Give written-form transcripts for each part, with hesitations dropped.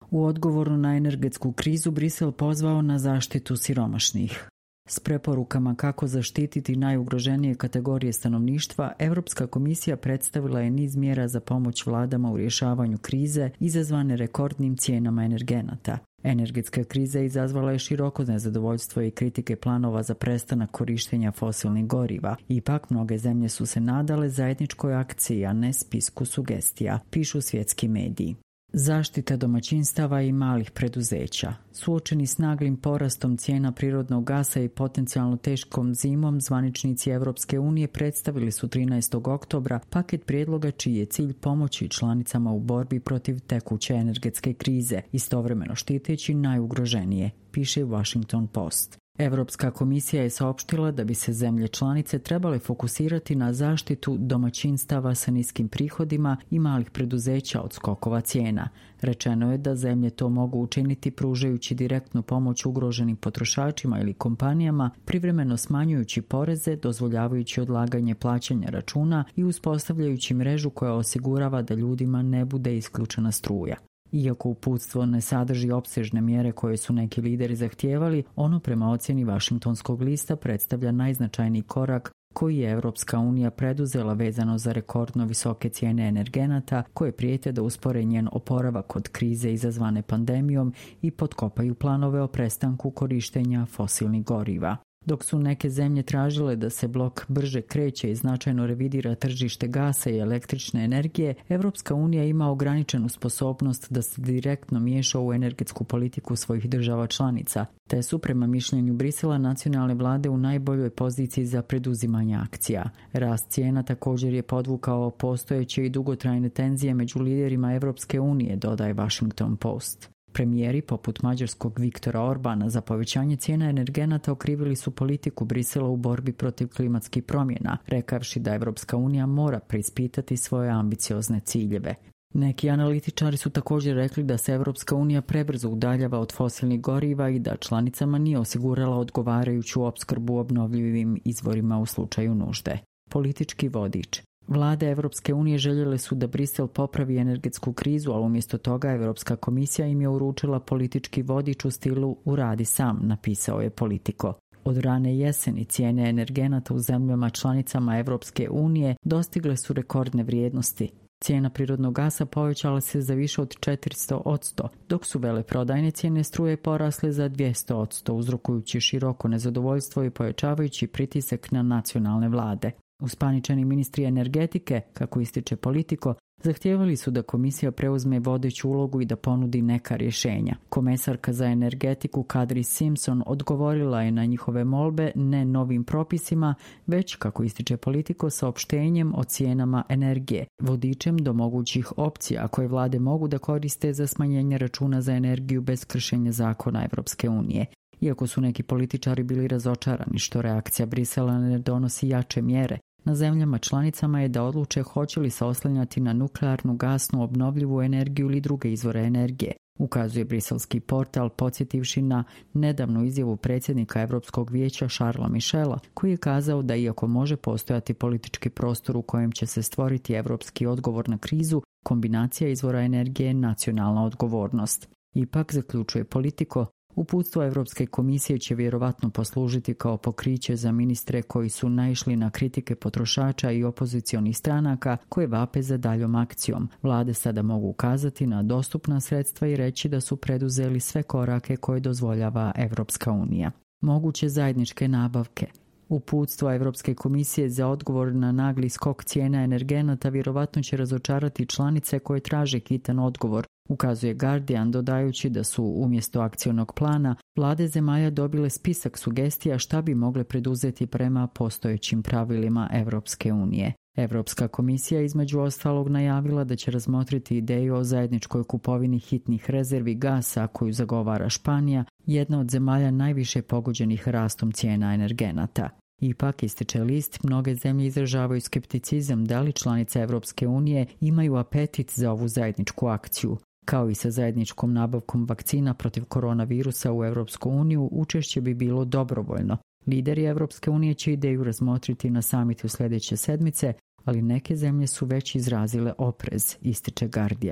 U odgovoru na energetsku krizu Brisel pozvao na zaštitu siromašnih. S preporukama kako zaštititi najugroženije kategorije stanovništva, Europska komisija predstavila je niz mjera za pomoć vladama u rješavanju krize izazvane rekordnim cijenama energenata. Energetska kriza izazvala je široko nezadovoljstvo i kritike planova za prestanak korištenja fosilnih goriva. Ipak, mnoge zemlje su se nadale zajedničkoj akciji, a ne spisku sugestija, pišu svjetski mediji. Zaštita domaćinstava i malih preduzeća. Suočeni s naglim porastom cijena prirodnog gasa i potencijalno teškom zimom, zvaničnici Europske unije predstavili su 13. oktobra paket prijedloga čiji je cilj pomoći članicama u borbi protiv tekuće energetske krize, istovremeno štiteći najugroženije, piše Washington Post. Europska komisija je saopštila da bi se zemlje članice trebale fokusirati na zaštitu domaćinstava sa niskim prihodima i malih preduzeća od skokova cijena. Rečeno je da zemlje to mogu učiniti pružajući direktnu pomoć ugroženim potrošačima ili kompanijama, privremeno smanjujući poreze, dozvoljavajući odlaganje plaćanja računa i uspostavljajući mrežu koja osigurava da ljudima ne bude isključena struja. Iako uputstvo ne sadrži opsežne mjere koje su neki lideri zahtijevali, ono prema ocjeni Washingtonskog lista predstavlja najznačajniji korak koji je Europska unija preduzela vezano za rekordno visoke cijene energenata koje prijete da uspore njen oporavak od krize izazvane pandemijom i potkopaju planove o prestanku korištenja fosilnih goriva. Dok su neke zemlje tražile da se blok brže kreće i značajno revidira tržište gasa i električne energije, Europska unija ima ograničenu sposobnost da se direktno miješa u energetsku politiku svojih država članica, te su prema mišljenju Brisela nacionalne vlade u najboljoj poziciji za preduzimanje akcija. Rast cijena također je podvukao postojeće i dugotrajne tenzije među liderima Europske unije, dodaje Washington Post. Premijeri poput mađarskog Viktora Orbana za povećanje cijena energenata okrivili su politiku Brisela u borbi protiv klimatskih promjena, rekavši da Europska unija mora preispitati svoje ambiciozne ciljeve. Neki analitičari su također rekli da se Europska unija prebrzo udaljava od fosilnih goriva i da članicama nije osigurala odgovarajuću opskrbu obnovljivim izvorima u slučaju nužde. Politički vodič. Vlade Europske unije željele su da Brisel popravi energetsku krizu, ali umjesto toga Europska komisija im je uručila politički vodič u stilu uradi sam, napisao je Politico. Od rane jeseni cijene energenata u zemljama članicama Europske unije dostigle su rekordne vrijednosti. Cijena prirodnog gasa povećala se za više od 400%, dok su veleprodajne cijene struje porasle za 200%, uzrokujući široko nezadovoljstvo i pojačavajući pritisak na nacionalne vlade. Uspaničeni ministri energetike, kako ističe Politico, zahtijevali su da komisija preuzme vodeću ulogu i da ponudi neka rješenja. Komesarka za energetiku Kadri Simpson odgovorila je na njihove molbe ne novim propisima, već, kako ističe Politico, saopštenjem o cijenama energije, vodičem do mogućih opcija koje vlade mogu da koriste za smanjenje računa za energiju bez kršenja zakona Europske unije. Iako su neki političari bili razočarani što reakcija Brisela ne donosi jače mjere, na zemljama članicama je da odluče hoće li se oslanjati na nuklearnu, gasnu, obnovljivu energiju ili druge izvore energije, ukazuje briselski portal podsjetivši na nedavnu izjavu predsjednika Europskog vijeća Charlesa Michela, koji je kazao da iako može postojati politički prostor u kojem će se stvoriti europski odgovor na krizu, kombinacija izvora energije je nacionalna odgovornost. Ipak, zaključuje Politico, uputstvo Europske komisije će vjerovatno poslužiti kao pokriće za ministre koji su naišli na kritike potrošača i opozicionih stranaka koje vape za daljom akcijom. Vlade sada mogu ukazati na dostupna sredstva i reći da su preduzeli sve korake koje dozvoljava Europska unija. Moguće zajedničke nabavke. Uputstvo Europske komisije za odgovor na nagli skok cijena energenata vjerovatno će razočarati članice koje traže hitan odgovor, ukazuje Guardian, dodajući da su umjesto akcionog plana vlade zemalja dobile spisak sugestija šta bi mogle preduzeti prema postojećim pravilima Europske unije. Europska komisija između ostalog najavila da će razmotriti ideju o zajedničkoj kupovini hitnih rezervi gasa koju zagovara Španija, jedna od zemalja najviše pogođenih rastom cijena energenata. Ipak, ističe list, mnoge zemlje izražavaju skepticizam da li članice Europske unije imaju apetit za ovu zajedničku akciju. Kao i sa zajedničkom nabavkom vakcina protiv koronavirusa u Europsku uniju, učešće bi bilo dobrovoljno. Lideri Europske unije će ideju razmotriti na samitu sljedeće sedmice, ali neke zemlje su već izrazile oprez, ističe Guardian.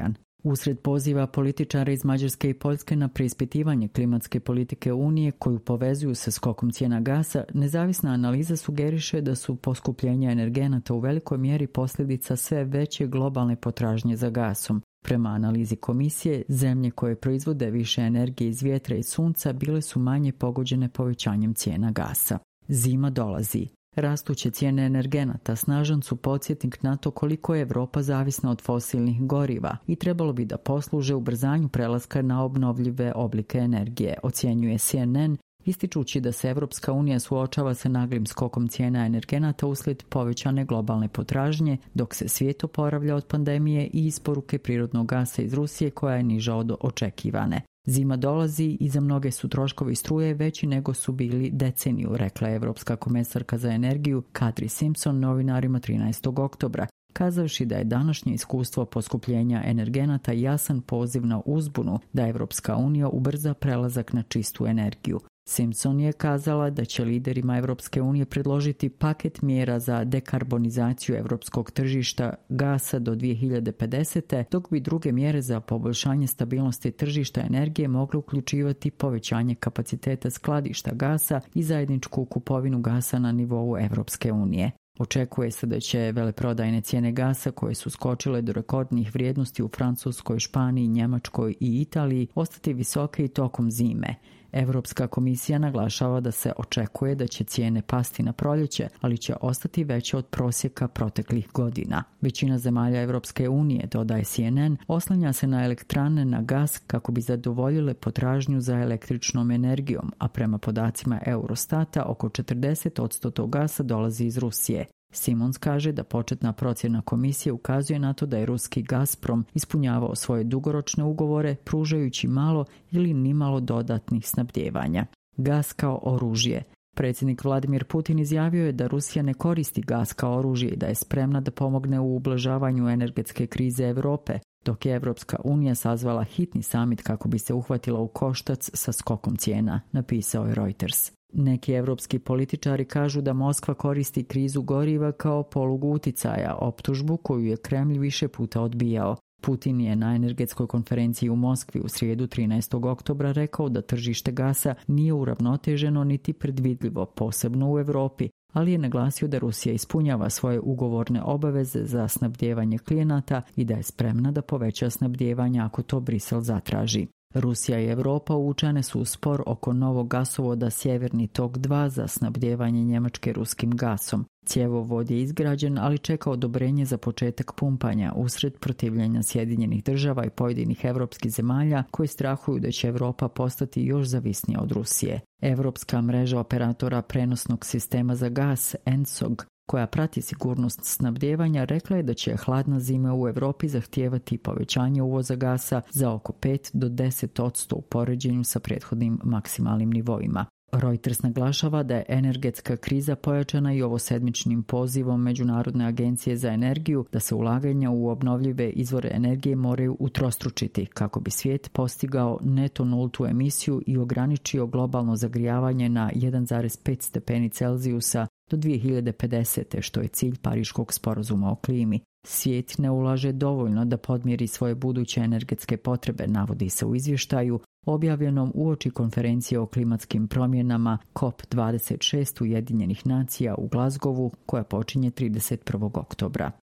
Usred poziva političara iz Mađarske i Poljske na preispitivanje klimatske politike Unije koju povezuju sa skokom cijena gasa, nezavisna analiza sugeriše da su poskupljenja energenata u velikoj mjeri posljedica sve veće globalne potražnje za gasom. Prema analizi komisije, zemlje koje proizvode više energije iz vjetra i sunca bile su manje pogođene povećanjem cijena gasa. Zima dolazi. Rastuće cijene energenata snažan su podsjetnik na to koliko je Europa zavisna od fosilnih goriva i trebalo bi da posluže ubrzanju prelaska na obnovljive oblike energije, ocjenjuje CNN, ističući da se Evropska unija suočava sa naglim skokom cijena energenata uslijed povećane globalne potražnje, dok se svijet oporavlja od pandemije i isporuke prirodnog gasa iz Rusije koja je niža od očekivane. Zima dolazi i za mnoge su troškovi struje veći nego su bili deceniju, rekla je Evropska komesarka za energiju Kadri Simpson novinarima 13. oktobra, kazavši da je današnje iskustvo poskupljenja energenata jasan poziv na uzbunu da Evropska unija ubrza prelazak na čistu energiju. Simpson je kazala da će liderima Evropske unije predložiti paket mjera za dekarbonizaciju evropskog tržišta gasa do 2050. dok bi druge mjere za poboljšanje stabilnosti tržišta energije mogle uključivati povećanje kapaciteta skladišta gasa i zajedničku kupovinu gasa na nivou Evropske unije. Očekuje se da će veleprodajne cijene gasa koje su skočile do rekordnih vrijednosti u Francuskoj, Španiji, Njemačkoj i Italiji ostati visoke i tokom zime. Europska komisija naglašava da se očekuje da će cijene pasti na proljeće, ali će ostati veće od prosjeka proteklih godina. Većina zemalja Europske unije, dodaje CNN, oslanja se na elektrane na gas kako bi zadovoljile potražnju za električnom energijom, a prema podacima Eurostata oko 40% tog gasa dolazi iz Rusije. Simons kaže da početna procjena komisije ukazuje na to da je ruski Gazprom ispunjavao svoje dugoročne ugovore pružajući malo ili nimalo dodatnih snabdijevanja. Gas kao oružje. Predsjednik Vladimir Putin izjavio je da Rusija ne koristi gas kao oružje i da je spremna da pomogne u ublažavanju energetske krize Europe, dok je Evropska unija sazvala hitni samit kako bi se uhvatila u koštac sa skokom cijena, napisao je Reuters. Neki evropski političari kažu da Moskva koristi krizu goriva kao polugu uticaja, optužbu koju je Kremlj više puta odbijao. Putin je na energetskoj konferenciji u Moskvi u srijedu 13. oktobra rekao da tržište gasa nije uravnoteženo niti predvidljivo, posebno u Europi, ali je naglasio da Rusija ispunjava svoje ugovorne obaveze za snabdijevanje klijenata i da je spremna da poveća snabdijevanje ako to Brisel zatraži. Rusija i Europa uvučene su u spor oko novog gasovoda Sjeverni tok 2 za snabdijevanje Njemačke ruskim gasom. Cjevovod je izgrađen, ali čeka odobrenje za početak pumpanja usred protivljenja Sjedinjenih država i pojedinih evropskih zemalja koji strahuju da će Europa postati još zavisnija od Rusije. Evropska mreža operatora prenosnog sistema za gas, ENSOG, koja prati sigurnost snabdijevanja, rekla je da će hladna zima u Europi zahtijevati povećanje uvoza gasa za oko 5 do 10% u poređenju sa prethodnim maksimalnim nivoima. Reuters naglašava da je energetska kriza pojačana i ovosedmičnim pozivom Međunarodne agencije za energiju da se ulaganja u obnovljive izvore energije moraju utrostručiti kako bi svijet postigao neto nultu emisiju i ograničio globalno zagrijavanje na 1,5 stepeni Celzijusa do 2050. što je cilj Pariškog sporazuma o klimi. Svijet ne ulaže dovoljno da podmiri svoje buduće energetske potrebe, navodi se u izvještaju objavljenom uoči konferencije o klimatskim promjenama COP26 Ujedinjenih nacija u Glazgovu koja počinje 31. oktobra.